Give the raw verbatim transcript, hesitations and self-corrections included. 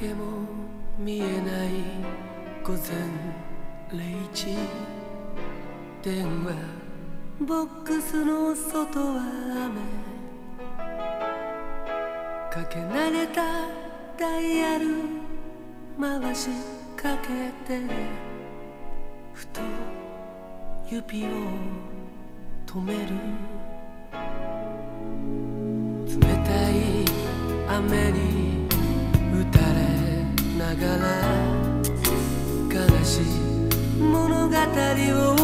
影も見えない午前零時、電話ボックスの外は雨、かけ慣れたダイヤル回しかけて、ふと指を止める。冷たい雨に打たれながら悲しい物語を